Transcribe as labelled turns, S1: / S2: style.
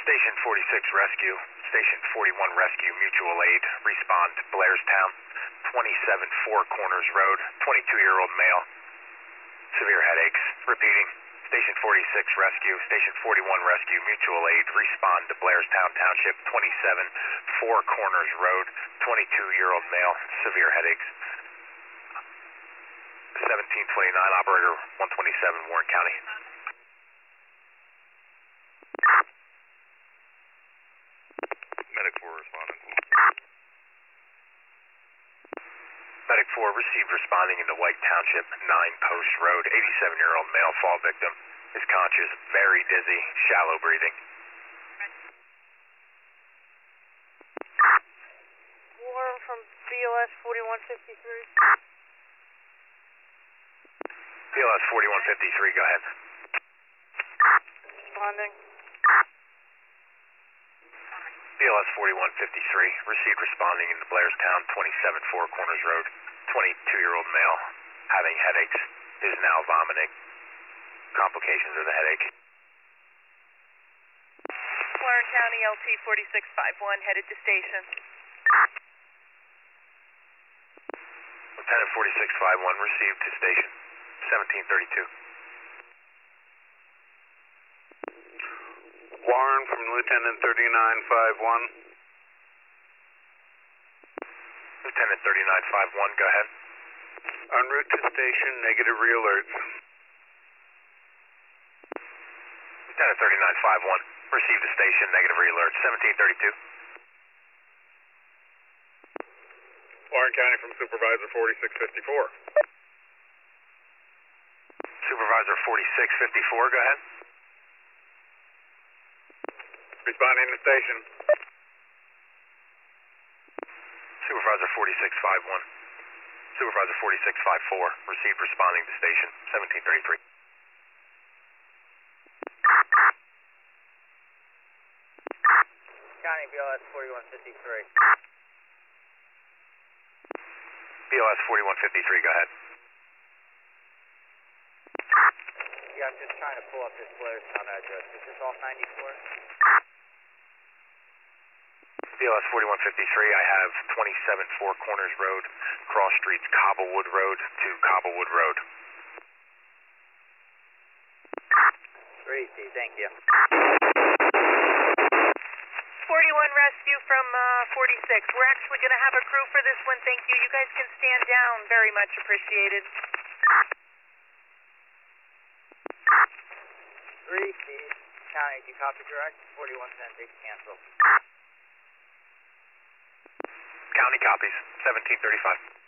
S1: Station 46 Rescue, Station 41 Rescue, Mutual Aid, respond, Blairstown, 27 Four Corners Road, 22-year-old male, severe headaches. Repeating, Station 46 Rescue, Station 41 Rescue, Mutual Aid, respond to Blairstown Township, 27 Four Corners Road, 22-year-old male, severe headaches. 1729, Operator 127, Warren County.
S2: Medic 4 responding.
S1: Medic 4 received responding into White Township, 9 Post Road, 87-year-old male fall victim. Is conscious, very dizzy, shallow breathing.
S3: Warren from BLS 4153.
S1: BLS 4153, go ahead.
S3: Responding.
S1: BLS 4153, received responding into Blairstown, 27 Four Corners Road, 22-year-old male, having headaches, is now vomiting. Complications of the headache.
S3: Warren County LT 4651 headed to station.
S1: Lieutenant 4651 received to station, 1732.
S2: Warren from Lieutenant 3951.
S1: Lieutenant 3951, go ahead.
S2: En route to station, negative re-alerts.
S1: Lieutenant 3951, received to station, negative re-alert, 1732.
S2: Warren County from Supervisor 4654.
S1: Supervisor 4654, go ahead.
S2: Responding to station.
S1: Supervisor 4651. Supervisor 4654, received responding to station, 1733.
S4: County BLS 4153.
S1: BLS 4153, go ahead.
S4: Yeah, I'm just trying to pull up this Blairstown address. Is this off 94?
S1: BLS 4153, I have 27 Four Corners Road, cross streets Cobblewood Road to Cobblewood Road.
S4: 3C, thank you.
S3: 41 rescue from 46. We're actually going to have a crew for this one. Thank you. You guys can stand down. Very much appreciated.
S4: 3C, County, do you copy direct? 4110, big cancel.
S1: County copies, 1735.